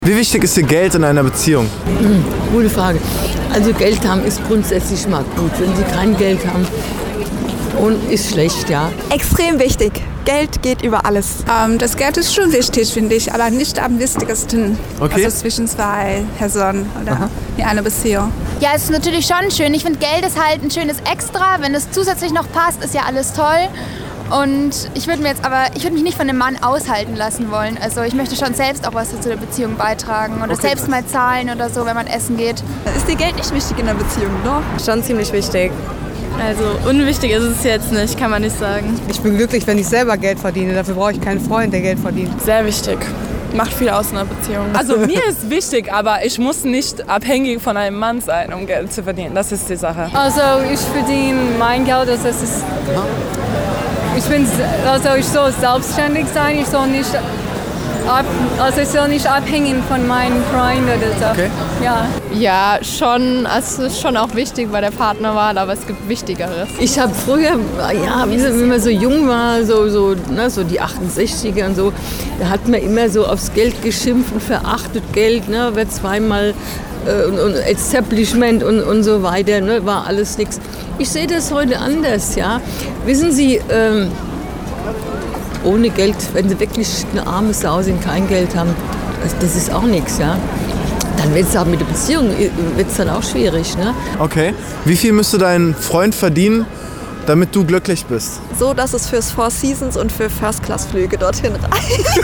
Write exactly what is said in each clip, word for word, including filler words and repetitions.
Wie wichtig ist dir Geld in einer Beziehung? Hm, gute Frage. Also Geld haben ist grundsätzlich mal gut. Wenn Sie kein Geld haben, und ist schlecht, ja. Extrem wichtig. Geld geht über alles. Ähm, das Geld ist schon wichtig, finde ich, aber nicht am wichtigsten. Okay. Also zwischen zwei Personen oder Aha. in einer Beziehung. Ja, es ist natürlich schon schön. Ich finde, Geld ist halt ein schönes Extra. Wenn es zusätzlich noch passt, ist ja alles toll. Und ich würde mir jetzt aber, ich würde mich nicht von einem Mann aushalten lassen wollen. Also ich möchte schon selbst auch was zu der Beziehung beitragen oder okay. selbst mal zahlen oder so, wenn man essen geht. Ist dir Geld nicht wichtig in der Beziehung, ne? Schon ziemlich wichtig. Also unwichtig ist es jetzt nicht, kann man nicht sagen. Ich bin glücklich, wenn ich selber Geld verdiene. Dafür brauche ich keinen Freund, der Geld verdient. Sehr wichtig. Macht viel aus in einer Beziehung. Also mir ist wichtig, aber ich muss nicht abhängig von einem Mann sein, um Geld zu verdienen. Das ist die Sache. Also ich verdiene mein Geld, also es ist... Ich bin, also ich soll selbstständig sein, ich soll nicht, ab, also ich soll nicht abhängen von meinen Freunden oder so. Okay. Ja. Ja, schon, also es ist schon auch wichtig bei der Partnerwahl, aber es gibt Wichtigeres. Ich habe früher, ja, wenn man so jung war, so, so, ne, so die achtundsechziger und so, da hat man immer so aufs Geld geschimpft und verachtet Geld, ne, wird zweimal äh, und, und Establishment und, und so weiter, ne, war alles nichts. Ich sehe das heute anders, ja. Wissen Sie, ähm, ohne Geld, wenn Sie wirklich eine arme Sau sind, kein Geld haben, das, das ist auch nichts, ja. Dann wird es auch mit der Beziehung wird's dann auch schwierig, ne? Okay. Wie viel müsste dein Freund verdienen, damit du glücklich bist? So, dass es fürs Four Seasons und für First-Class-Flüge dorthin reicht.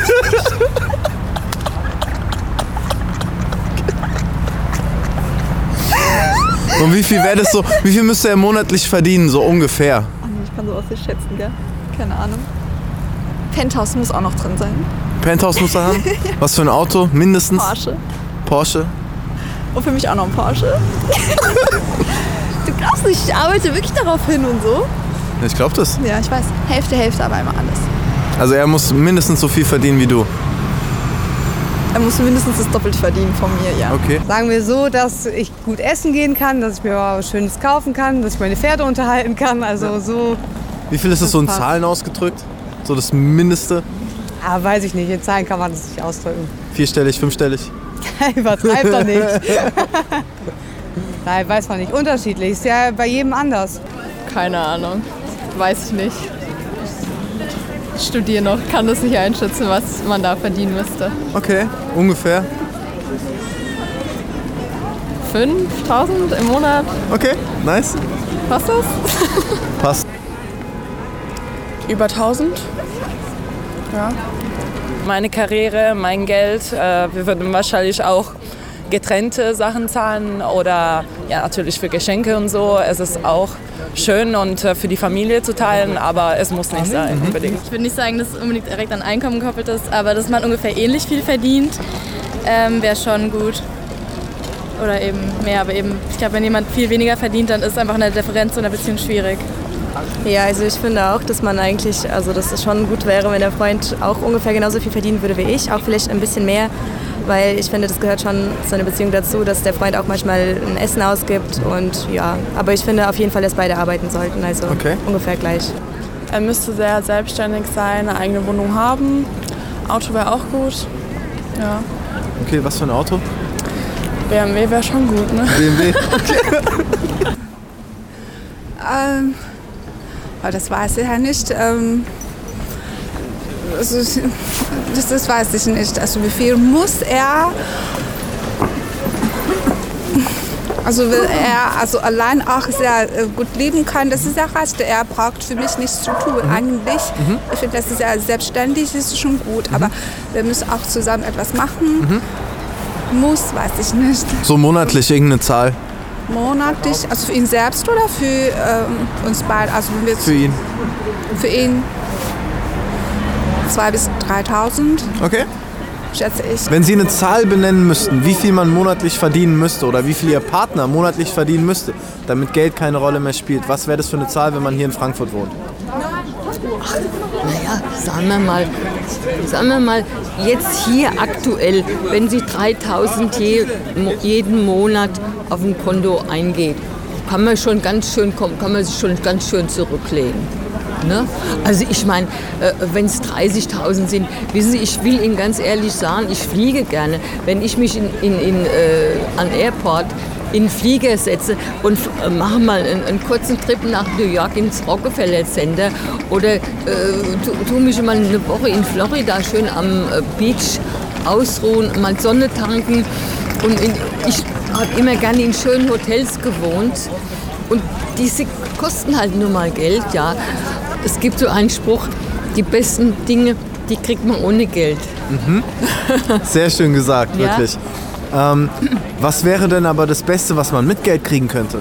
Und wie viel wäre das so? Wie viel müsste er monatlich verdienen, so ungefähr? Ich kann sowas nicht schätzen, gell? Keine Ahnung. Penthouse muss auch noch drin sein. Penthouse muss er haben? Was für ein Auto? Mindestens? Porsche. Porsche? Und für mich auch noch ein Porsche. Du glaubst nicht, ich arbeite wirklich darauf hin und so. Ich glaube das. Ja, ich weiß. Hälfte, Hälfte, aber immer alles. Also er muss mindestens so viel verdienen wie du? Er muss mindestens das Doppelte verdienen von mir, ja. Okay. Sagen wir so, dass ich gut essen gehen kann, dass ich mir was Schönes kaufen kann, dass ich meine Pferde unterhalten kann, also ja. so. Wie viel ist das so in Zahlen ausgedrückt? So das Mindeste? Ah, weiß ich nicht, in Zahlen kann man das nicht ausdrücken. Vierstellig, fünfstellig? Übertreib doch nicht. Nein, weiß man nicht. Unterschiedlich, ist ja bei jedem anders. Keine Ahnung, weiß ich nicht. Ich studiere noch, kann das nicht einschätzen, was man da verdienen müsste. Okay, ungefähr? fünftausend im Monat. Okay, nice. Passt das? Passt. Über tausend? Ja. Meine Karriere, mein Geld, äh, wir würden wahrscheinlich auch getrennte Sachen zahlen oder ja natürlich für Geschenke und so. Es ist auch schön und äh, für die Familie zu teilen, aber es muss nicht sein unbedingt. Ich würde nicht sagen, dass es unbedingt direkt an Einkommen gekoppelt ist, aber dass man ungefähr ähnlich viel verdient, ähm, wäre schon gut. Oder eben mehr, aber eben, ich glaube, wenn jemand viel weniger verdient, dann ist einfach eine Differenz in der Beziehung schwierig. Ja, also ich finde auch, dass man eigentlich, also dass es schon gut wäre, wenn der Freund auch ungefähr genauso viel verdienen würde wie ich, auch vielleicht ein bisschen mehr, weil ich finde, das gehört schon zu einer Beziehung dazu, dass der Freund auch manchmal ein Essen ausgibt und ja, aber ich finde auf jeden Fall, dass beide arbeiten sollten, also okay. ungefähr gleich. Er müsste sehr selbstständig sein, eine eigene Wohnung haben, Auto wäre auch gut, ja. Okay, was für ein Auto? B M W wäre schon gut, ne? B M W, okay. ähm, aber das weiß ich ja nicht. Ähm, also, das, das weiß ich nicht. Also wie viel muss er? Also will er also allein auch sehr gut leben kann, das ist ja reicht. Er braucht für mich nichts zu tun mhm. eigentlich. Mhm. Ich finde, das ist ja selbstständig, das ist schon gut. Mhm. Aber wir müssen auch zusammen etwas machen. Mhm. Muss, weiß ich nicht. So monatlich irgendeine Zahl? Monatlich, also für ihn selbst oder für ähm, uns beide? Also wenn wir für ihn. Für ihn zweitausend bis dreitausend. Okay. Schätze ich. Wenn Sie eine Zahl benennen müssten, wie viel man monatlich verdienen müsste oder wie viel Ihr Partner monatlich verdienen müsste, damit Geld keine Rolle mehr spielt, was wäre das für eine Zahl, wenn man hier in Frankfurt wohnt? Ach, naja, sagen wir mal, sagen wir mal, jetzt hier aktuell, wenn Sie dreitausend je, jeden Monat auf ein Konto eingeht, kann man schon ganz schön, kann man sich schon ganz schön zurücklegen. Ne? Also ich meine, äh, wenn es dreißigtausend sind, wissen Sie, ich will Ihnen ganz ehrlich sagen, ich fliege gerne. Wenn ich mich in, in, in, äh, an Airport in den Flieger setze und äh, mache mal einen, einen kurzen Trip nach New York ins Rockefeller Center oder äh, tu, tu mich mal eine Woche in Florida schön am äh, Beach ausruhen, mal Sonne tanken. Und in, ich habe immer gerne in schönen Hotels gewohnt und diese kosten halt nur mal Geld, ja. Es gibt so einen Spruch, die besten Dinge, die kriegt man ohne Geld. Mhm. Sehr schön gesagt, Ja. wirklich. Ähm, was wäre denn aber das Beste, was man mit Geld kriegen könnte?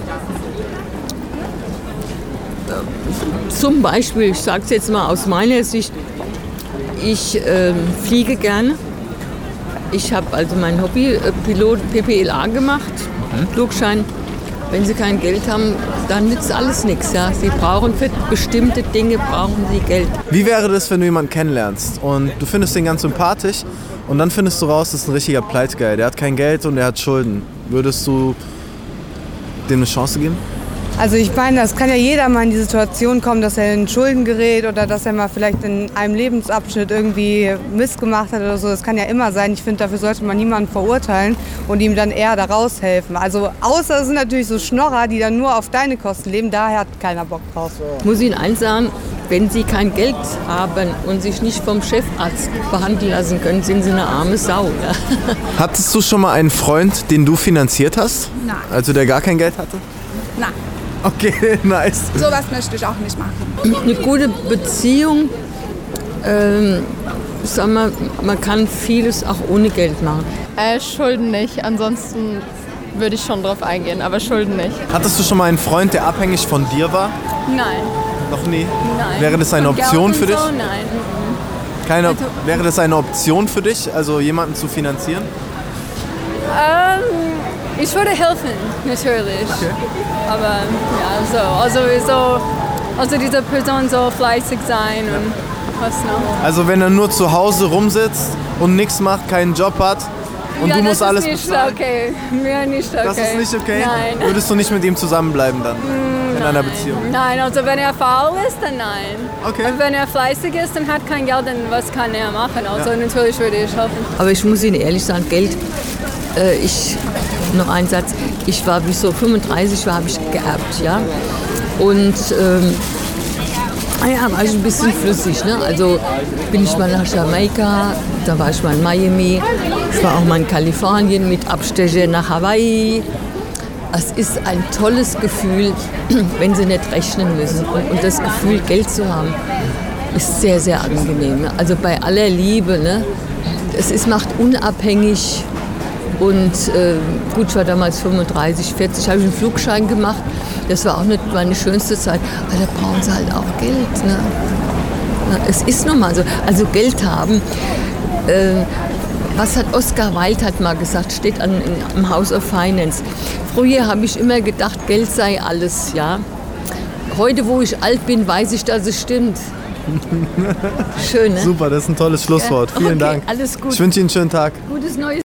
Zum Beispiel, ich sage es jetzt mal aus meiner Sicht, ich äh, fliege gerne. Ich habe also mein Hobby, äh, Pilot P P L A gemacht, mhm. Flugschein. Wenn Sie kein Geld haben, dann nützt alles nichts. Ja? Sie brauchen für bestimmte Dinge brauchen Sie Geld. Wie wäre das, wenn du jemanden kennenlernst und du findest den ganz sympathisch und dann findest du raus, das ist ein richtiger Pleitgeil, der hat kein Geld und der hat Schulden. Würdest du dem eine Chance geben? Also ich meine, das kann ja jeder mal in die Situation kommen, dass er in Schulden gerät oder dass er mal vielleicht in einem Lebensabschnitt irgendwie Mist gemacht hat oder so. Das kann ja immer sein. Ich finde, dafür sollte man niemanden verurteilen und ihm dann eher da raushelfen. Also außer es sind natürlich so Schnorrer, die dann nur auf deine Kosten leben. Daher hat keiner Bock drauf. Ich muss Ihnen eins sagen, wenn Sie kein Geld haben und sich nicht vom Chefarzt behandeln lassen können, sind Sie eine arme Sau. Ja? Hattest du schon mal einen Freund, den du finanziert hast? Nein. Also der gar kein Geld hatte? Nein, Okay, nice. sowas möchte ich auch nicht machen. Eine gute Beziehung, ähm, sag mal, man kann vieles auch ohne Geld machen. Äh, Schulden nicht, ansonsten würde ich schon drauf eingehen, aber Schulden nicht. Hattest du schon mal einen Freund, der abhängig von dir war? Nein. Noch nie? Nein. Wäre das eine Von Geld Option und für dich? So? Nein. Keine, Also- wäre das eine Option für dich, also jemanden zu finanzieren? Ähm, ich würde helfen, natürlich. Aber ja, so, also, so, also diese Person soll fleißig sein und was noch. Also wenn er nur zu Hause rumsitzt und nichts macht, keinen Job hat und ja, du musst das alles ist nicht bezahlen? okay. Mir nicht okay. Das ist nicht okay? Nein. Würdest du nicht mit ihm zusammenbleiben dann? In einer Beziehung? Nein, also wenn er faul ist, dann nein. Okay. Und wenn er fleißig ist und hat kein Geld, dann was kann er machen? Also Ja. natürlich würde ich helfen. Aber ich muss Ihnen ehrlich sagen, Geld, äh, ich, noch ein Satz, ich war, bis so fünfunddreißig war, habe ich geerbt, ja. Und ähm, ja, war ich ein bisschen flüssig, ne? Also bin ich mal nach Jamaika, da war ich mal in Miami, ich war auch mal in Kalifornien mit Abstecher nach Hawaii. Es ist ein tolles Gefühl, wenn Sie nicht rechnen müssen. Und, und das Gefühl, Geld zu haben, ist sehr, sehr angenehm. Ne? Also bei aller Liebe, ne? Es ist, macht unabhängig. Und äh, gut, ich war damals fünfunddreißig, vierzig, habe ich einen Flugschein gemacht. Das war auch nicht meine schönste Zeit. Aber da brauchen Sie halt auch Geld. Ne? Na, es ist nun mal so. Also Geld haben. Äh, was hat Oscar Wilde hat mal gesagt, steht an, in, im House of Finance. Früher habe ich immer gedacht, Geld sei alles, ja. Heute, wo ich alt bin, weiß ich, dass es stimmt. Schön, ne? Super, das ist ein tolles Schlusswort. Ja. Vielen Okay, Dank. alles gut. Ich wünsche Ihnen einen schönen Tag. Gutes Neues.